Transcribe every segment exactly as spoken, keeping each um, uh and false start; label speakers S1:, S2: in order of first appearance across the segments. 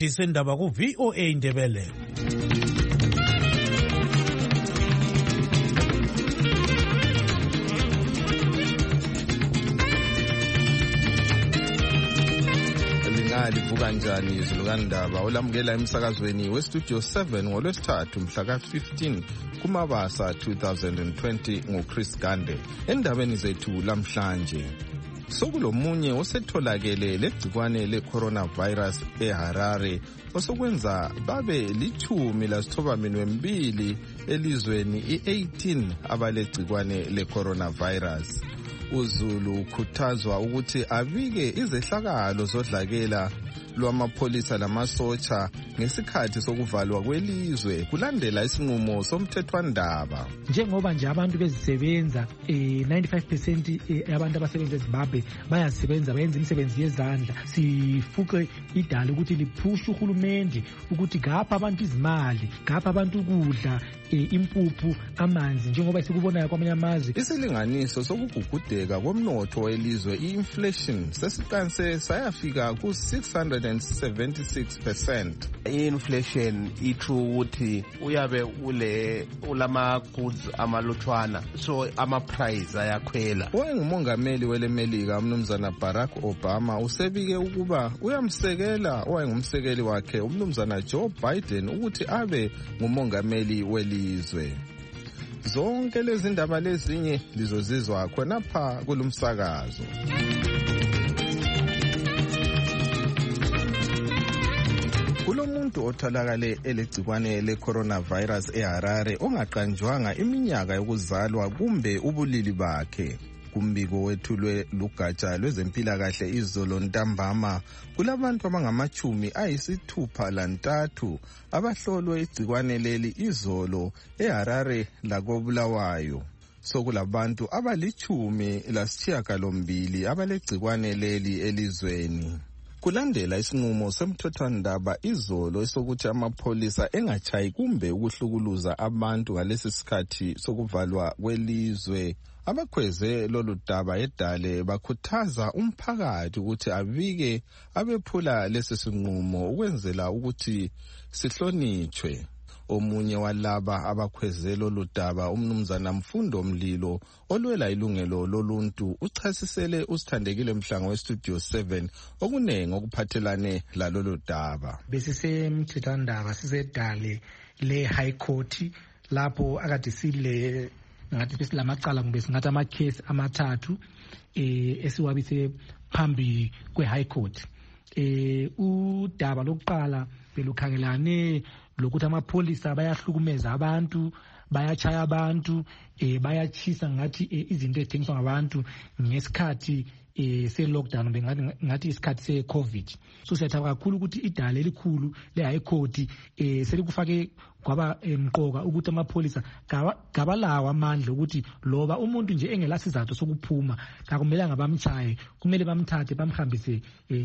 S1: Disendaba ku V O A Indebele.
S2: Livuka njani izulukandaba olamukela emsakazweni westudio seven ngolwesithathu mhla ka fifteen kuMabasa two thousand twenty nguChris Gande. Endabeni zethu lamhlanje sokulomunye osetholakele legcikwane le-coronavirus eHarare osokwenza babe lichumi lasithoba minwe mbili elizweni i-eighteen abalegcikwane le-coronavirus. uZulu ukhuthazwa ukuthi abike izehlakalo zodlakela lwamapholisa lamasotsha ngesikhathi sokuvalwa kwelizwe kulandela isinqumo somthethwandaba.
S3: Njengoba nje abantu bezisebenza eh ninety-five percent yabantu abasebenza eZimbabwe bayasebenza bayenza imisebenzi yezandla, sifuke idala ukuthi liphushe uhulumende ukuthi ngapha abantu izimali, ngapha abantu ukudla, impuphu, amanzi njengoba sikubonayo kwamanye amazwe.
S2: Isilinganiso sokugugudeka komnotho welizwe i-inflation sesiqanse sayafika ku six hundred seventy-six percent.
S4: I-inflation ithu ukuthi uyabe ule ulama goods amalutshwana so ama price ayakhwela.
S2: Owayengumongameli welemelika umnumzana Barack Obama usebike ukuba uyamsekela owayengumsekeli wakhe umnumzana Joe Biden ukuthi abe ngumongameli welizwe. Zonke lezi ndaba lezinye lizozizwa khonapha kulumsakazo. Kulomuntu otholakale elegcikwane le-coronavirus eHarare ongaqanjwanga iminyaka yokuzalwa kumbe ubulili bakhe. Kumbiko wethulwe lugatsha lwezempilakahle izolo ntambama kulabantu abangamachumi ayisithupha lantathu abahlolwe igcikwane leli izolo eHarare lakobulawayo. Sokulabantu abalichumi lasishiyagalombili abalegcikwane leli elizweni. Kulandela isinqumo semthethwandaba izolo esokuthi amapholisa engachayi kumbe ukuhlukuluza abantu ngalesi sikhathi sokuvalwa kwelizwe. Abakhweze lolu daba edale bakhuthaza umphakathi ukuthi abike abephula lesi sinqumo ukwenzela ukuthi sihlonitshwe. Omunye walaba abakhweze lolu daba umnumzana Mfundo Mlilo olwela ilungelo loluntu uchasisele usithandekile Mhlango westudio seven okunengi okuphathelane lalolu daba.
S3: Besisemthethwandaba sisedale le High Court lapho akade sile ngathi besilamacala kumbe singathi ama case amathathu eh esiwabise phambi kwe High Court. Eh udaba lokuqala belukhangelane lokuthi amapholisa bayahlukumeza abantu, bayachaya abantu, eh bayachisa ngathi izinto ezithengiswa ngabantu ngesikhathi eh se lockdown bengathi ngathi isikhathi se COVID. So siyathatha kakhulu ukuthi idala elikhulu le High Court eh selikufake kwaba emqoka ukuthi amapholisa gabalawa amandla ukuthi loba umuntu nje engelasizathu sokuphuma akumelanga bamchaye, kumele bamthathe bamhambise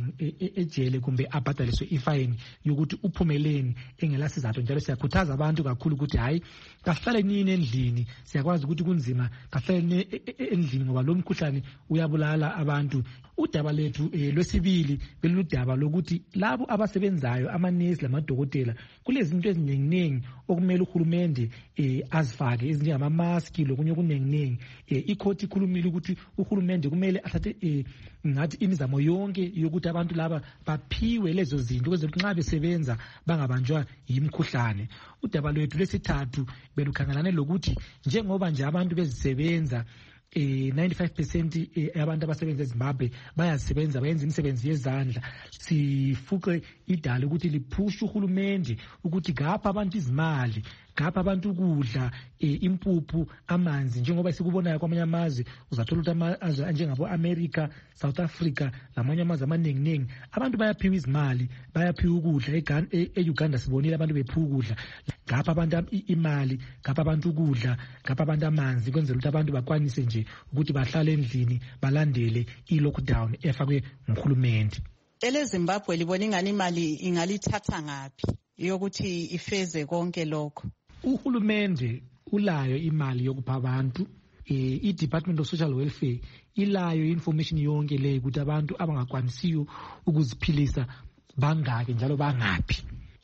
S3: ejele kumbe abhadaliswe ifine yokuthi uphumeleni engelasizathu. Njalo siyakhuthaza abantu kakhulu ukuthi hayi kahlale nini endlini, siyakwazi ukuthi kunzima kahlale endlini ngoba lo mkhuhlane uyabulala abantu. Udaba lethu lwesibili beludaba lokuthi labo abasebenzayo amanesi lamadokotela kulezi zinto eziningi okumele uhulumende eh azifake ezinjengama mask lokunye okuningi. Icourt ikhulumile ukuthi uhulumende kumele athathe eh ngathi imizamo yonke yokuthi abantu laba baphiwe lezo zinto ukuze nxa besebenza bangabanjwa yimkhuhlane. Udaba lwethu lesithathu belukhangelane lokuthi njengoba nje abantu bezisebenza eh ninety-five percent yabantu abasebenza eZimbabwe bayasebenza bayenza imisebenzi yezandla, sifuke idala ukuthi liphushe uhulumende ukuthi ngapha abantu izimali, ngapha abantu ukudla, impuphu, amanzi njengoba sikubonayo kwamanye amazwe. Uzathola ukuthi amazwe njengabo America, South Africa lamanye amazwe amaningi ningi abantu bayaphiwa izimali, bayaphiwa ukudla. E-Uganda sibonile abantu bephiwa ukudla, ngapha abantu imali, ngapha abantu ukudla, ngapha abantu amanzi kwenzela ukuthi abantu bakwanise nje ukuthi bahlale endlini balandele i-lockdown efakwe nguhulumende.
S5: Ele Zimbabwe libona ingani imali ingalithatha ngapi yokuthi ifeze konke lokho?
S3: Uhulumende ulayo imali yokupha abantu, eh i-Department of Social Welfare ilayo information yonke le ukuthi abantu abangakwanisiyo ukuziphilisa bangaki njalo bangaphi.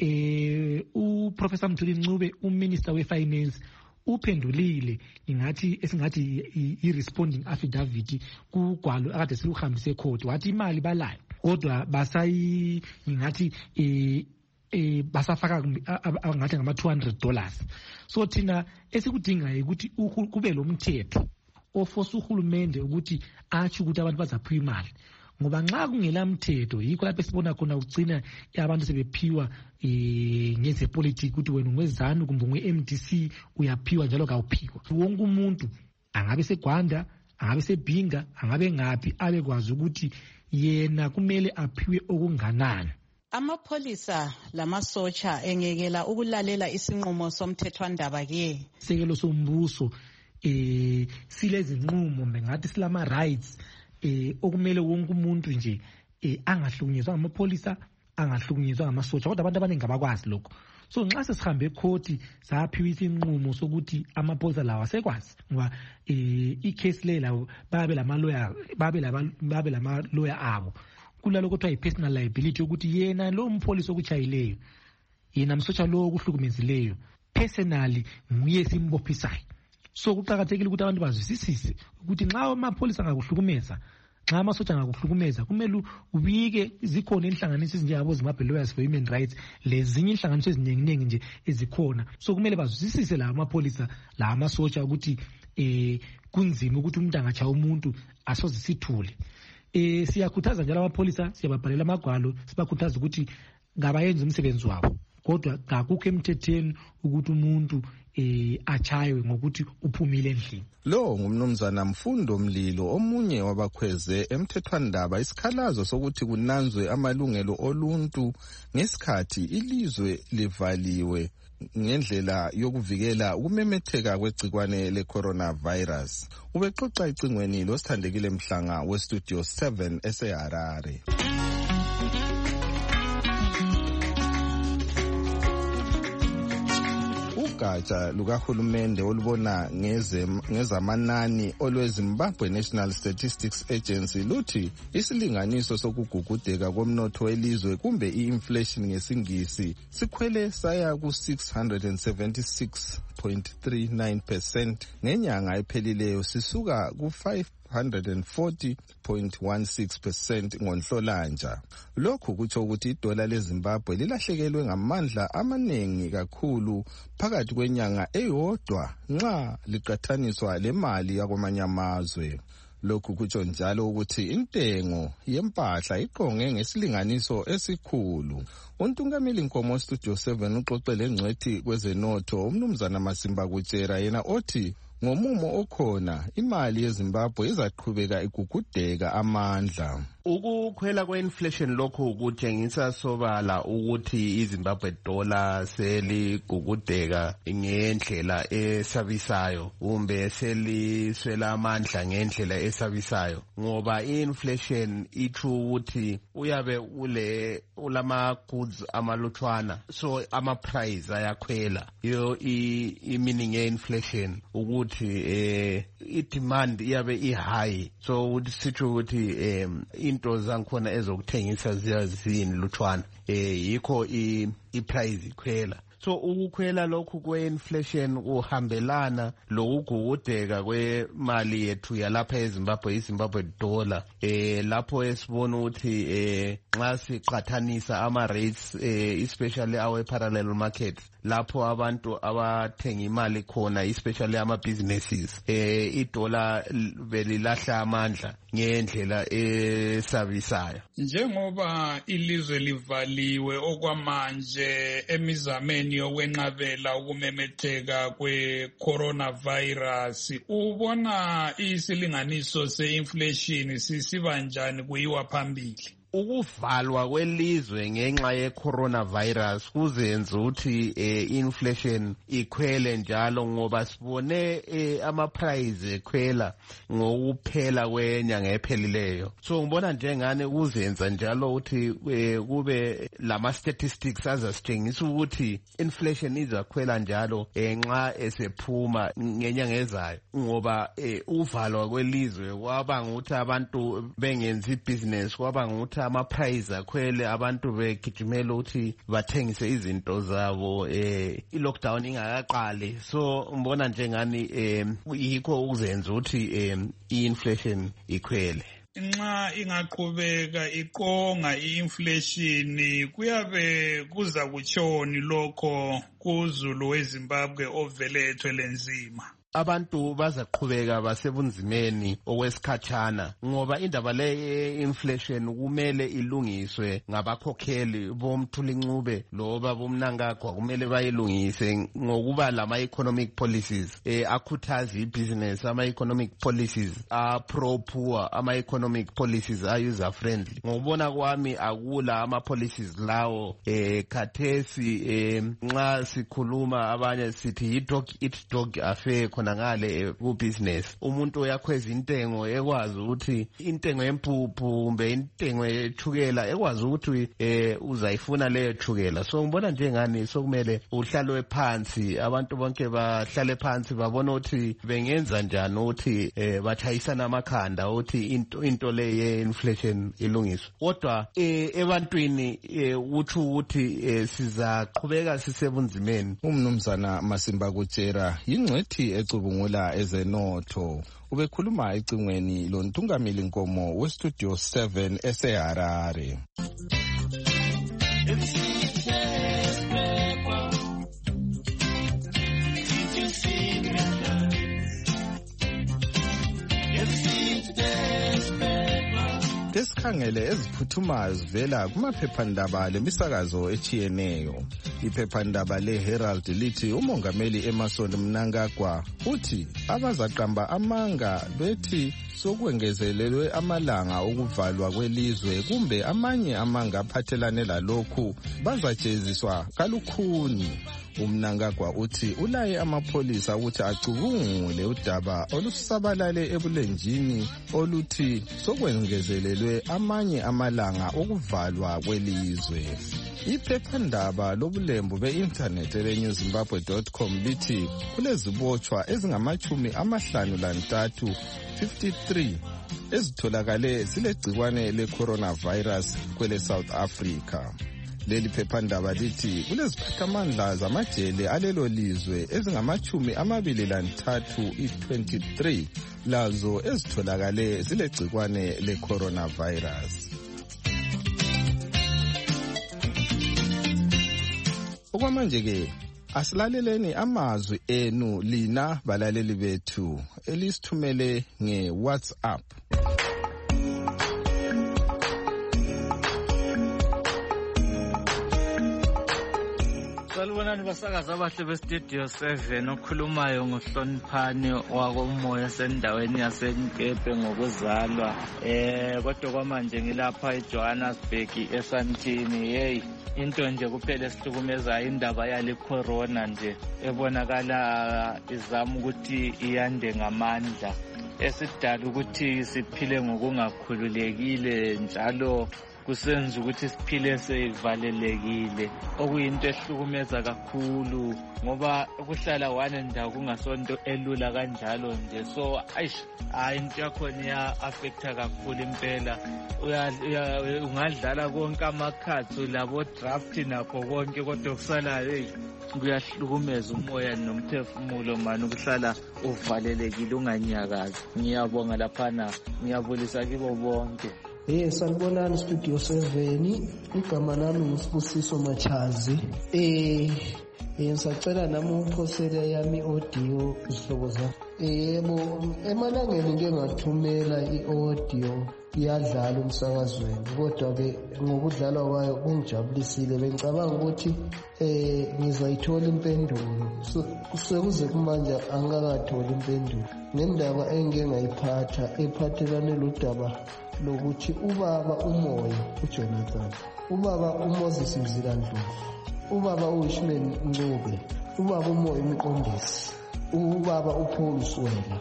S3: Eh uProfessor Mthuli Ncube, uMinister weFinance, uphendulile ingathi esingathi i-responding affidavit kugwalo akade siluhambise ecourt, wathi imali balayo kodwa basayi ingathi eh eh basafaka ngathi ngama two hundred dollars. So thina esikudinga ukuthi kube lo mthetho ofosa uhulumende ukuthi athi ukuthi abantu bazaphiwa imali, ngoba nxa kungela mthetho yikho lapho sibona khona ugcina abantu sebephiwa eh ngeze politics ukuthi wena ungwezanu kumbe ungwe-M D C uyaphiwa njalo kawuphiwa. Wonke umuntu angabe seGwanda, angabe seBhinga, angabe ngaphi abekwazi ukuthi yena kumele aphiwe okunganani.
S5: Amapholisa lamasotsha engekela ukulalela isinqumo somthethwandaba ke
S3: sekelo sombuso eh silezinqumo ngathi silama rights eh okumele wonke umuntu nje eh angahlukunyezwa amapholisa, angahlukunyezwa ngamasotsha, kodwa abantu abaningi abakwazi lokho. So nxa sesihambe ecourt saphiwa isinqumo sokuthi amapholisa lawa sekwazi ngoba eh icase le lawo babe lama lawyer babe lama babe lama lawyer abo kulalo kuthiwa yi-personal liability ukuthi yena lo mpholisa okuchayileyo, yena msotsha lo okuhlukumezileyo personally nguye simbophisayo. So kuqakathekile ukuthi abantu bazwisisise ukuthi nxa amapholisa angakuhlukumeza, nxa amasotsha angakuhlukumeza, kumele ubike zikhona inhlanganiso ezinjengabo Zimbabwe Lawyers for Human Rights, lezinye inhlanganiso eziningi nje ezikhona. So kumele bazwisisise la amapholisa la amasotsha ukuthi eh kunzima ukuthi umuntu angachaya umuntu asoze sithule. Eh siyakhuthaza njalo amapholisa, siyababhalela amagwalo sibakhuthaza ukuthi ngabayenza umsebenzi wabo, kodwa akukho emthethweni ukuthi umuntu eh achaywe ngokuthi uphumile endlini.
S2: Lo ngumnumzana Mfundo Mlilo, omunye wabakhweze emthethwandaba isikhalazo sokuthi kunanzwe amalungelo oluntu ngesikhathi ilizwe livaliwe ngendlela yokuvikela ukumemetheka kwegcikwane le-coronavirus. Ubexoxa icingweni losithandekile Mhlanga westudio seven eseHarare. Ugatsha lukahulumende olubona ngezamanani olweZimbabwe National Statistics Agency luthi isilinganiso sokugugudeka komnotho welizwe kumbe i-inflation ngesingisi sikhwele saya ku six hundred seventy-six point three nine percent ngenyanga ephelileyo sisuka ku five hundred forty point one six percent ngonhlolanja. Lokhu kutsho ukuthi idola leZimbabwe lilahlekelwe ngamandla amaningi kakhulu phakathi kwenyanga eyodwa nxa liqathaniswa lemali yakwamanye amazwe. Lokhu kutsho njalo ukuthi intengo yempahla iqonge ngesilinganiso esikhulu. Untungameli Nkomo Studio seven uxoxele ngcwethi kwezenotho umnumzana Masimba Kutshera, yena othi ngomumo okhona imali yeZimbabwe izaqhubeka igugudeka amandla.
S4: Ukukhwela kwe-inflation lokhu kutshengisa sobala ukuthi iZimbabwe dollar seligugudeka ngendlela esabisayo kumbe seliswela amandla ngendlela esabisayo, ngoba i-inflation itsho ukuthi uyabe ule ulama goods amalutshwana, so ama price ayakhwela. Yo i-meaning ye-inflation ukuthi eh i-demand iyabe i-high, so sitsho ukuthi um into zankhona ezokuthengisa ziyazini lutshwana, eh yikho i-price ikhwela. So ukukhwela lokhu kwe-inflation uhambelana lokugugudeka kwemali yethu yalapha eZimbabwe, iZimbabwe dollar, eh lapho esibona ukuthi eh nxa siqathanisa ama rates eh especially our parallel market, lapho abantu abathenga imali khona especially ama businesses, eh idola belilahla amandla ngendlela esabisayo.
S6: Njengoba ilizwe livaliwe okwamanje emizameni yokwenqabela ukumemetheka kwe-coronavirus, ubona isilinganiso se-inflation sisiba njani kuyiwa phambili?
S4: Ukuvalwa kwelizwe ngenxa ye-coronavirus kuzenza ukuthi eh, inflation ikhwele njalo, ngoba sibone eh, ama-price ekhwela ngokuphela kwenyanga ephelileyo. So ngibona njengane kuzenza njalo ukuthi eh, kube lama-statistics azasitshengisa ukuthi inflation izakhwela njalo eh, nxa esephuma ngenyanga ezayo, ngoba eh, uvalwa kwelizwe kwabanga ukuthi abantu bengenzi business, kwabanga ukuthi ama-price akhwele abantu begijimela ukuthi bathengise izinto zabo eh i-lockdown ingakaqali. So ngibona njengani eh yikho ukuzenza ukuthi eh i-inflation ikhwele.
S6: Nxa ingaqhubeka iqonga i-inflation kuyabe kuza kutshoni lokho kuzulu weZimbabwe ovele ethwele nzima.
S4: Abantu bazaqhubeka basebunzimeni okwesikhatshana ngoba indaba le inflation kumele ilungiswe ngabakhokheli bomthulingcube loba bomnankagwa kumele bayilungise ngokuba lama economic policies eh akhuthaza ibusiness, ama economic policies a pro poor, ama economic policies are user friendly. Ngokubona kwami akula ama policies lawo eh khathesi eh nxa sikhuluma abanye sithi dog eat dog affair ngale ku business. Umuntu uyakhweza intengo ekwazi ukuthi intengo yempuphu kumbe intengo yechukela ekwazi ukuthi eh uzayifuna leyo chukela. So ngibona njengani sokumele uhlalwe phansi, abantu bonke bahlale phansi babona ukuthi bengenza njani ukuthi eh bathayisana amakhanda ukuthi into into le ye inflation ilungiswe. Kodwa eh ebantwini uthi ukuthi sizaqhubeka sisebunzimeni.
S2: Umnumzana Masimba Kutshera yingcwethi ecubungula ezenotho ubekhuluma ecingweni lontungamili Nkomo westudio seven eseHarare. Desikhangele eziphuthumayo zivela kumaphephandaba lemisakazo echiyeneyo. Iphephandaba leHerald lithi umongameli Emmerson Mnangagwa uthi abazaqamba amanga bethi sokwengezelelwe amalanga okuvalwa kwelizwe kumbe amanye amanga aphathelane lalokhu bazajeziswa kalukhuni. Umnangagwa uthi ulaye amapholisa ukuthi acubungule udaba olusabalale ebulenjini oluthi sokwengezelelwe amanye amalanga okuvalwa kwelizwe. Iphephandaba lobulembu be-internet ele-new zimbabwe dot com lithi kulezibotshwa ezingamachumi amahlanu lantathu fifty-three ezitholakale zilegcikwane le-coronavirus kwele South Africa. Leli phephandaba lithi kuleziphathamandla zamajele alelo lizwe ezingamachumi amabili lantathu i-twenty-three lazo ezitholakale zilegcikwane le-coronavirus. Okwamanje-ke asilaleleni amazwi enu lina balaleli bethu elisithumele nge-WhatsApp.
S7: Salubonani basakaza abahle bestudio seven okhulumayo ngohloniphani wakomoya sendaweni yaseNkephe ngokuzalwa eh kodwa kwamanje ngilapha eJohannesburg eSandton. Hey into nje kuphela esihlukumeza indaba yale corona nje ebonakala izama ukuthi iyande ngamandla esidala ukuthi siphile ngokungakhululekile njalo kusenza ukuthi siphile sevalelekile okuyinto ehlukumeza kakhulu ngoba ukuhlala one ndawo kungasonto elula kanjalo nje. So aish hayi into yakhona iya affecta kakhulu impela. Ungadlala konke amakhathi labo draft nakho konke kodwa kusala hey kuyahlukumeza umoya nomphefumulo manje ukuhlala uvalelekile unganyakazi. Ngiyabonga laphana, ngiyabulisa kibo bonke.
S8: Eh sanibonani studio seven, igama lami nguSibusiso Machazi. Eh ngisacela nami uphosele yami audio isihlobo zami. Yebo emalangeni ngeke ngathumela iaudio iyadlala umsakazweni kodwa ke ngokudlala kwayo kungijabulisile. Bengicabanga ukuthi eh ngizayithola impendulo sekuze kumanje angakathola impendulo ngendaba engeke ngayiphatha ephathelane lodaba lokuthi ubaba umoya uJonathan, ubaba uMoses Mzila-Ndlovu, ubaba uWishman Ncube, ubaba umoya uMqondisi, ubaba uPaul Swela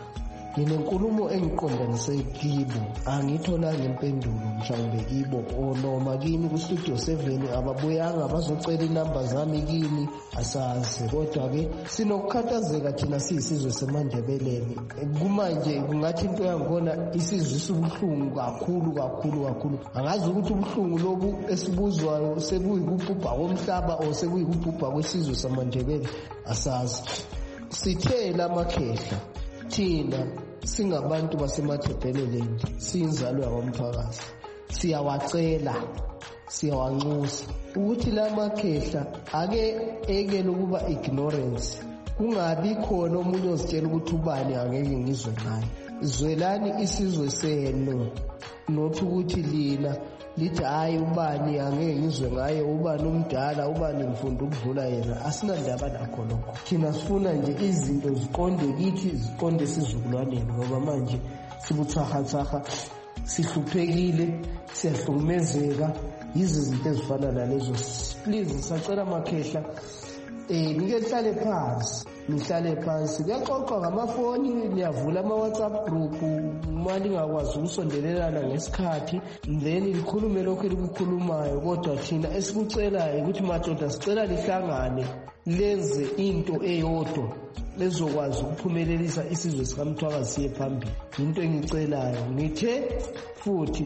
S8: nginenkulumo engiqondanise kibo, angitholanga impendulo mhlawumbe kibo o noma kini ku-Studio seven ababuyanga bazocela inamba zami kini, asazi. Kodwa-ke sinokukhathazeka thina siyisizwe seMandebeleni. Kumanje kungathi into yangikhona isizwe sibuhlungu kakhulu kakhulu kakhulu. Angazi ukuthi ubuhlungu lobu esibuzwayo sekuyikubhubha komhlaba o sekuyikubhubha kwesizwe seMandebele, asazi. Sithe lamakhehla thina singabantu baseMathebeleleni, siyinzalo yakwamphakazi, siyawacela siyawanxusa ukuthi lamakhehla ake ekele ukuba ignorance, kungabi khona omunye ozitshela ukuthi ubani angeke ngizwe naye. Zwelani isizwe senu, nothi ukuthi lina lithi hayi ubani angeke ngizwe ngaye, ubani umdala, ubani ngifunda ukudlula yena. Asinandaba nakho lokho. Thina sifuna nje izinto ziqonde kithi, ziqonde sizukulwaneni, ngoba manje sibuthahathaha, sihluphekile, siyahlukumezeka yizi zinto ezifana nalezo. Please sacela amakhehla eh nike hlale phansi, nihlale phansi, kuyaxoxwa ngamafoni, niyavula ama-WhatsApp group uma lingakwazi ukusondelelana ngesikhathi, then likhulume lokho elikukhulumayo. Kodwa thina esikucelayo ukuthi madoda sicela lihlangane lenze into eyodwa lezokwazi ukuphumelelisa isizwe sikaMthwakazi siye phambili. Into engicelayo ngithe futhi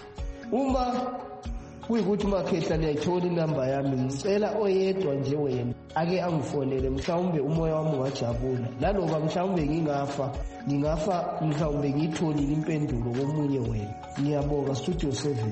S8: uma kuyikuthi makhehla liyayithola inamba yami, ngicela oyedwa nje wena ake angifonele, mhlawumbe umoya wami ungajabula. Laloba mhlawumbe ngingafa ngingafa mhlawumbe ngiyitholile impendulo komunye wena. Ngiyabonga Studio seven.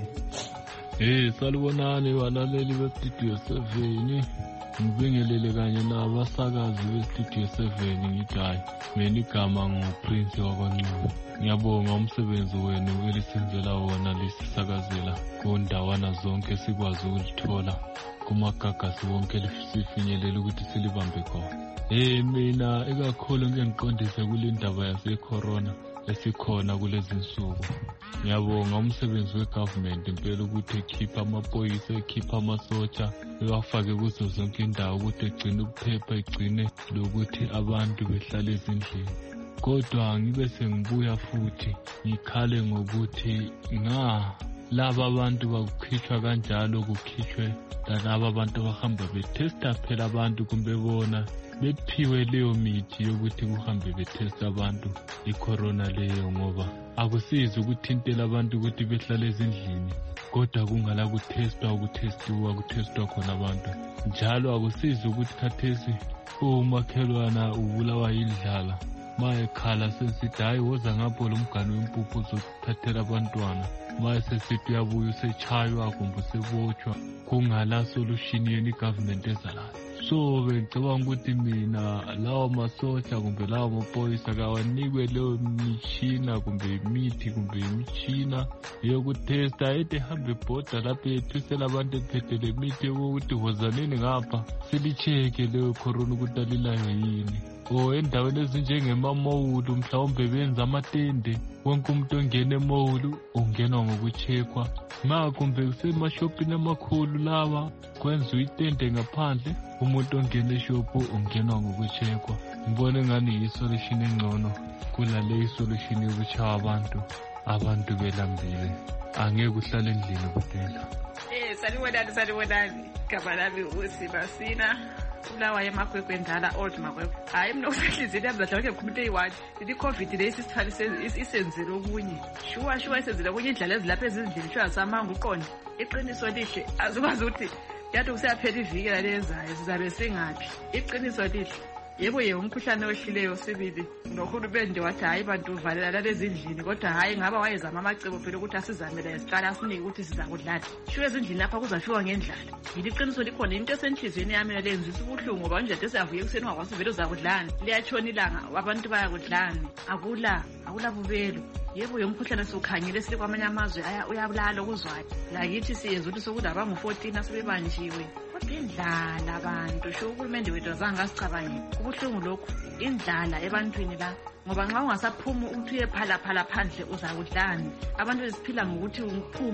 S9: Eh salibonani balaleli be-Studio seven, ngibingelele kanye nabasakazi be-Studio seven. Ngithi hayi mina igama nguPrince wakwaNcube. Ngiyabonga umsebenzi wenu elisenzela wona lisisakazela kundawana zonke sikwazi ukuthola kumagagasi wonke sifinyelela ukuthi silibambe khona. Eh mina ekakhulu ngeke ngiqondise kule ndaba yase-corona esikhona kulezi nsuku. Ngiyabonga umsebenzi wegovernment impela ukuthi ekhipha amaphoyisa, ekhipha amasotsha, ewafake kuzo zonke indawo ukuthi egcine ukuphepha, egcine lokuthi abantu behlale ezindlini. Kodwa ngibe sengibuya futhi ngikhale ngokuthi nga laba abantu bakukhitshwa kanjalo, kukhitshwe laba abantu bahamba betesta phela abantu, kumbe bona bephiwe leyo mithi yokuthi kuhambe betesta abantu icorona leyo, ngoba akusizi ukuthintela abantu ukuthi behlale ezindlini kodwa kungala kutestwa ukutestiwa kutestwa khona abantu. Njalo akusizi ukuthi khathesi umakhelwana ubulawa yindlala mayekhala sesithi hayi woza ngapho lo mgani wempuphu uzothathela abantwana, maye sesithi uyabuya usechaywa kumbe usebotshwa, kungala solution yeni igovernment ezalayo. So bengicabanga ukuthi mina lawo masotsha kumbe lawo maphoyisa kawanikwe leyo mitshina kumbe imithi kumbe imitshina yokutesta, ede hambe ebhoda lapho ethusela abantu ephethe le mithi yokuthi wozanini ngapha silicheke leyo corona ukuthi alilayo yini. O endaweni ezinjengemamowulu mhlawumbe benza amatende, wonke umuntu ongena emowulu ungenwa ngokucheckwa. Ma kumbe kusemashopini amakhulu lawa kwenziwa itende ngaphandle, umuntu ongena eshopu ungenwa ngokucheckwa. Ngibona ngani yisolution engcono kulale isolution yokuchaya abantu abantu belambile, angeke uhlale endlini kuphela.
S10: Eh salibonani salibonani, gama lami uSibasina ulawa yemakwekwe ndala old makwekwe. Hayi mina usehlizini yami zadla konke kumuntu eyi-one ithi covid le isisithwala isenzele okunye, shuwa shuwa isenzele okunye indlela ezilapha ezindlini shuwa samanga uqonde. Iqiniso lihle azikwazi ukuthi yathi kuseyaphela iviki lalezayo sizabe singaphi. Iqiniso lihle yebo ye umkhuhlane ohlileyo sibili nohulumende wathi hayi bantu uvalela lalezi endlini, kodwa hayi ngaba wayezama amacebo phela ukuthi asizamele esiqala asinike ukuthi siza kudlala. Shuwe ezindlini lapha kuzashuwa ngendlala. Yini iqiniso likhona into esenhliziyweni yami lenzisa ubuhlungu ngoba nje siyavuye ekuseni ungakwazi vele uza kudlana, liyatshona ilanga abantu bayakudlana, akula akula bubelo. Yebo yomkhuhlane sokhangile sile kwamanye amazwe aya uyabulala okuzwayo. Lakithi siyenza ukuthi sokuthi abangu-fourteen asebebanjiwe. Kodwa indlala abantu sho uhulumende wethu azange asicabangele. Kubuhlungu lokhu indlala ebantwini la, ngoba nxa ungasaphuma ukuthi uye phala phala phandle uza kudlana. Abantu besiphila ngokuthi uphume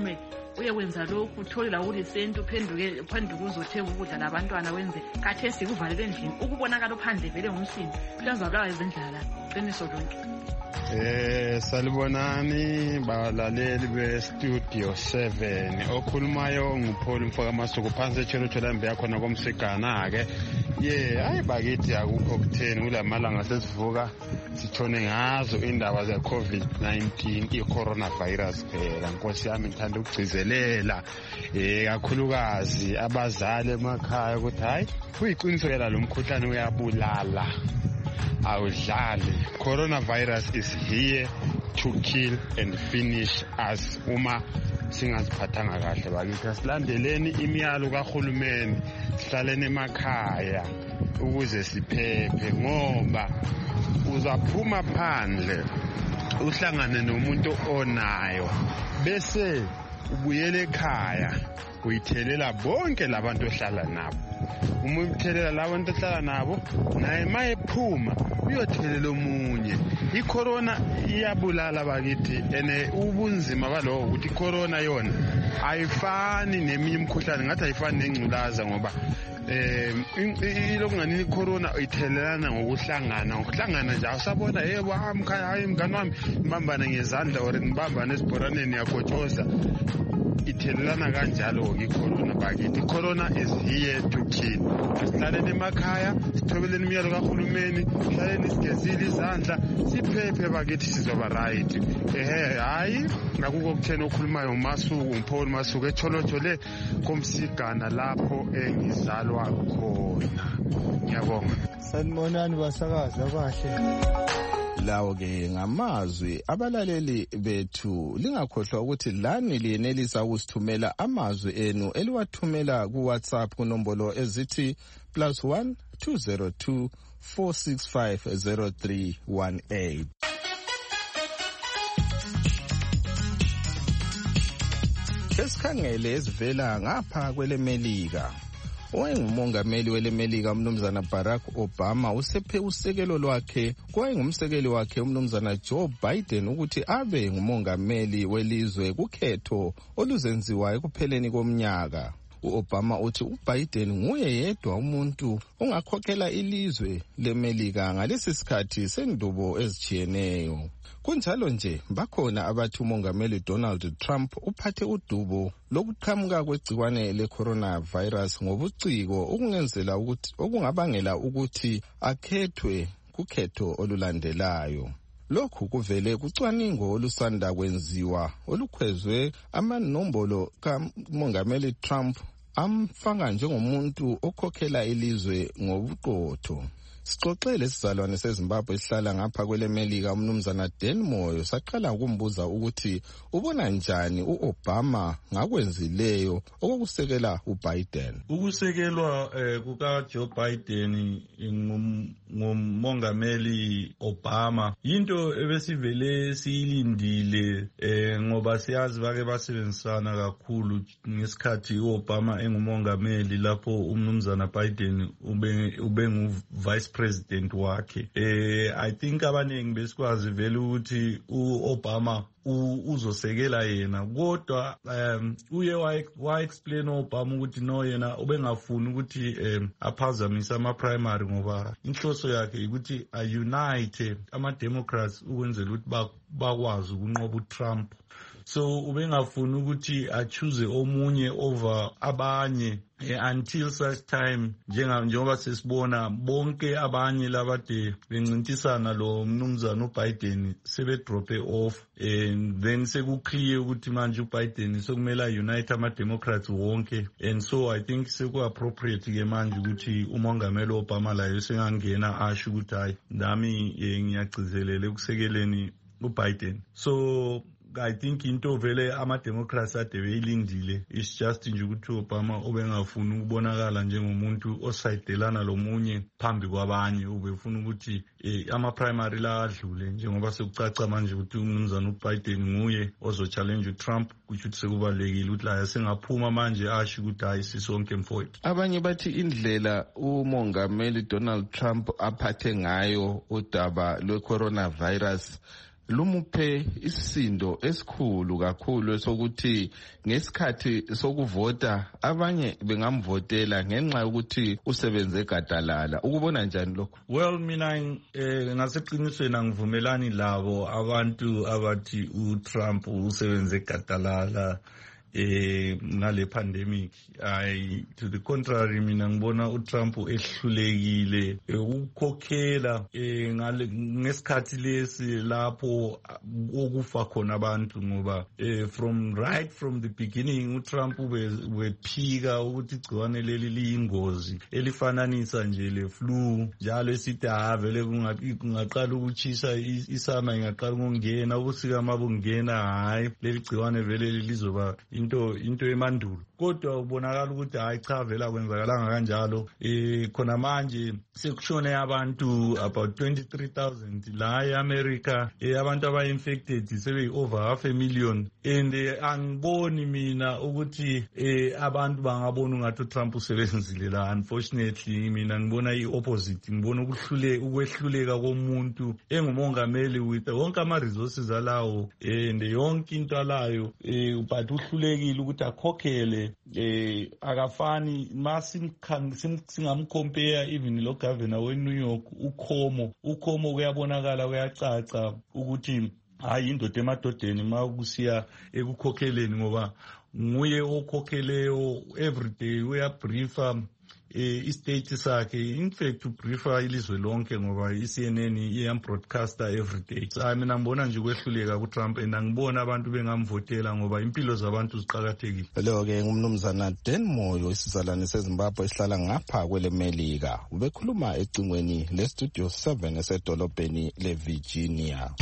S10: uyekwenza lokhu uthole la ulisenti uphenduke uphenduke uzothenga ukudla labantwana wenze khathesi kuvalele endlini ukubonakala uphandle vele ngumsindo kuyazabulawa izindlala qiniso lonke.
S11: Eh salibonani balaleli be-Studio seven okhulumayo nguPaul Mfoka Masuku phansi eCholochola mbe yakhona komsigana ke ye hayi bakithi akukho kutheni kulamalanga sesivuka sithone ngazo indaba ze COVID nineteen i-coronavirus phela nkosi yami ngithanda ukugcizelela eh kakhulukazi abazali emakhaya ukuthi hayi kuyiqiniso yela lo mkhuhlane uyabulala awudlali. Coronavirus is here to kill and finish us uma singaziphathanga kahle bakithi. Asilandeleni imiyalo kahulumeni sihlaleni emakhaya ukuze siphephe ngoba uzaphuma phandle uhlangane nomuntu onayo bese ubuyele ekhaya uyithelela bonke labantu ohlala nabo. Uma uthelela labantu ohlala nabo naye mayephuma uyothelela omunye. I-corona iyabulala bakithi ene ubunzima balowo ukuthi i-corona yona ayifani neminye imikhuhlane ngathi ayifani nengculaza ngoba eh ilokunganini i-corona ithelelana ngokuhlangana ngokuhlangana nje awusabona yebo amkhaya hayi mngani wami mbambana ngezandla or nibambana esibhoraneni yakotshoza ithelelana kanjalo i-corona bakithi. I-corona is here to kill. Asihlaleni emakhaya sithobeleni imiyalo kahulumeni sihlaleni sigezile izandla siphephe bakithi sizoba right. Ehe hayi ngakukho kuthena okhulumayo uMasuku uPaul Masuku eCholochole komsigana lapho engizalwa khona. Ngiyabonga.
S12: Sanibonani basakazi abahle.
S2: Lawo ke ngamazwi abalaleli bethu lingakhohlwa ukuthi lani liyenelisa ukusithumela amazwi enu eliwathumela ku WhatsApp kunombolo ezithi plus one two zero two four six five zero three one eight. Esikhangele ezivela ngapha kwelemelika. Owayengumongameli welemelika umnumzana Barack Obama usephe usekelo lwakhe kwayengumsekeli wakhe umnumzana Joe Biden ukuthi abe ngumongameli welizwe kukhetho oluzenziwa ekupheleni komnyaka. U-Obama uthi uBiden nguye yedwa umuntu ongakhokhela ilizwe lemelika ngalesi sikhathi sendubo ezijiyeneyo. Kunjalo nje bakhona abathi umongameli Donald Trump uphathe udubo lokuqhamuka kwegciwane le-coronavirus ngobuciko okungenzela ukuthi okungabangela ukuthi akhethwe kukhetho olulandelayo. Lokhu kuvele kucwaningo olusanda kwenziwa olukhwezwe amanombolo kamongameli Trump amfaka njengomuntu okhokhela ilizwe ngobuqotho. Sixoxele isizalwane seZimbabwe esihlala ngapha kwelemelika umnumzana Dan Moyo saqala ukumbuza ukuthi ubona njani uObama ngakwenzileyo okusekela uBiden.
S13: Ukusekelwa eh, kuka Joe Biden ngumongameli Obama into ebesivele siyilindile eh, ngoba siyazi bake basebenzisana kakhulu ngesikhathi uObama engumongameli lapho umnumzana Biden ube ube ngu vice president wakhe. eh I think abaningi besikwazi vele ukuthi uObama uzosekela yena kodwa um uye wa explain uObama ukuthi no yena ubengafuni ukuthi um aphazamise ama primary ngoba inhloso yakhe ukuthi a unite ama Democrats ukwenzela ukuthi bakwazi ukunqoba uTrump. So ubengafuni ukuthi a choose omunye over abanye eh, until such time njengoba sesibona bonke abanye labade bencintisana lo mnumzana uBiden sebe drop off and then sekuclear ukuthi manje uBiden sokumela unite ama Democrats wonke, and so I think seku appropriate ke manje ukuthi umongameli Obama layo sengangena asho ukuthi hayi nami ngiyagcizelele ukusekeleni uBiden. So I think into vele ama Democrats ade beyilindile is just nje ukuthi Obama obengafuna ukubonakala njengomuntu osidelana lomunye phambi kwabanye, ubefuna ukuthi eh, ama primary la adlule njengoba sekucaca manje ukuthi umnumzana uBiden nguye ozo challenge uTrump, kusho ukuthi sekubalekile ukuthi la singaphuma manje asho ukuthi hayi sisonke mfowethu.
S2: Abanye bathi indlela umongameli Donald Trump aphathe ngayo udaba lwe coronavirus lumuphe isisindo esikhulu kakhulu sokuthi ngesikhathi sokuvota abanye bengamvotela ngenxa yokuthi usebenze gadalala. Ukubona njani lokho?
S13: Well, mina eh, ngaseqinisweni angivumelani labo abantu abathi uTrump usebenze gadalala eh ngale pandemic. I to the contrary, mina ngibona uTrump ehlulekile ukukhokhela eh ngale ngesikhathi lesi lapho okufa khona abantu, ngoba eh from right from the beginning uTrump wephika ukuthi igciwane leli liyingozi elifananisa nje le flu, njalo esithi havele kungaqala ukuchisa isama ingaqala ukungena ubusika mabungena, hayi leli gciwane vele lizoba into into emandulo. Kodwa ubonakala ukuthi hayi cha vela kwenzakalanga kanjalo. Eh khona manje sekushone abantu about twenty-three thousand la eAmerica, eh abantu abayinfected sebe over half a million, and angiboni mina ukuthi eh abantu bangabona ungathi uTrump usebenzile la. Unfortunately mina ngibona iopposite, ngibona ukuhlule ukwehluleka komuntu engumongameli with wonke ama resources alawo and yonke into alayo, eh but uhlulekile ukuthi akhokhele. Eh akafani masi singamcompare even lo governor we New York uKhomo uKhomo kuyabonakala kuyacaca ukuthi hayi indoda emadodeni makusiya ekukhokheleni, ngoba nguye okhokheleyo everyday uyabriefa eh istate sakhe, in fact ubriefa ilizwe lonke ngoba iC N N iyambroadcaster everyday. So mina ngibona nje ukwehluleka kuTrump and angibona abantu bengamvotela ngoba impilo zabantu ziqhakathekile.
S2: Lo ke ngumnumzana Dan Moyo, isizalwane seZimbabwe esihlala ngapha kwelemelika, ubekhuluma ecingweni le Studio seven esedolobheni leVirginia.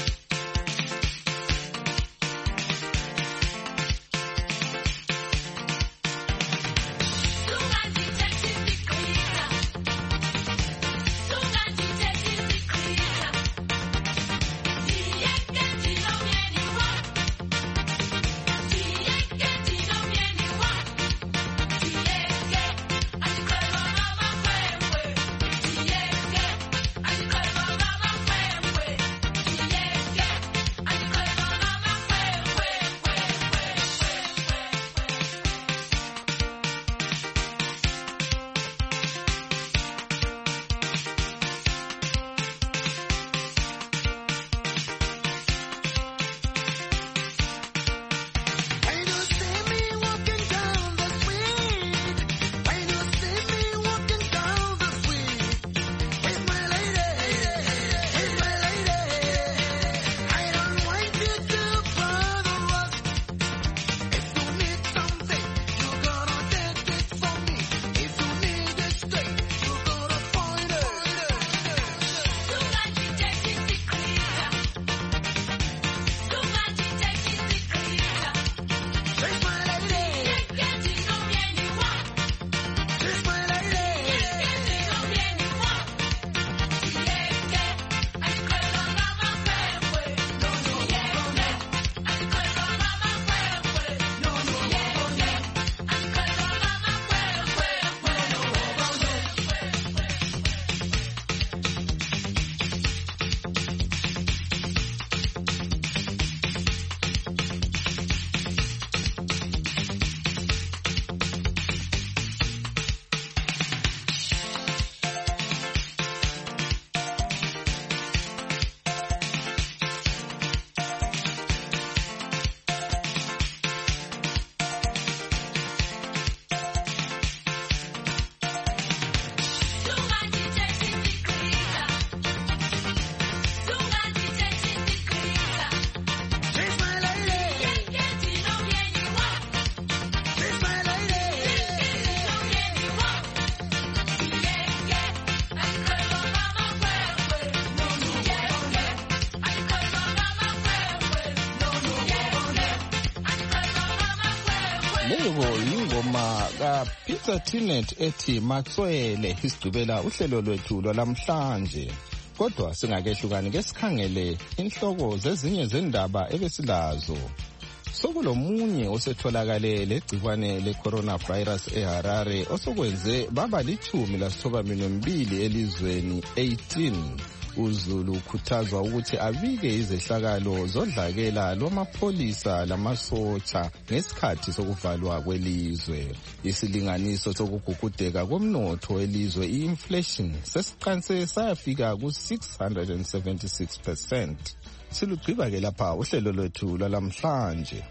S2: Ingoma kaPeter Tinnett ethi Matswele isigqibela uhlelo lwethu lwalamhlanje. Kodwa singakehlukani ke sikhangele inhloko zezinye zendaba ebesilazo. Sokulomunye osetholakale legcikwane le-coronavirus eHarare osokwenze baba lithumi lasithoba mbili elizweni eighteen. uZulu ukhuthazwa ukuthi abike izehlakalo zodlakela lwamapholisa lamasotsha ngesikhathi sokuvalwa kwelizwe. Isilinganiso sokugugudeka komnotho welizwe i-inflation sesiqanse sayafika ku-six hundred seventy-six percent. Silugqiba-ke lapha uhlelo lwethu lwalamhlanje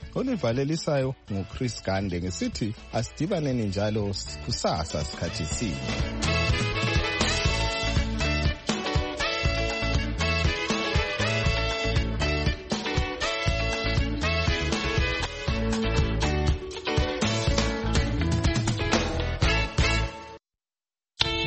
S2: oluvalelisayo nguChris Gande ngesithi asidibaneni njalo kusasa sikhathi sinye.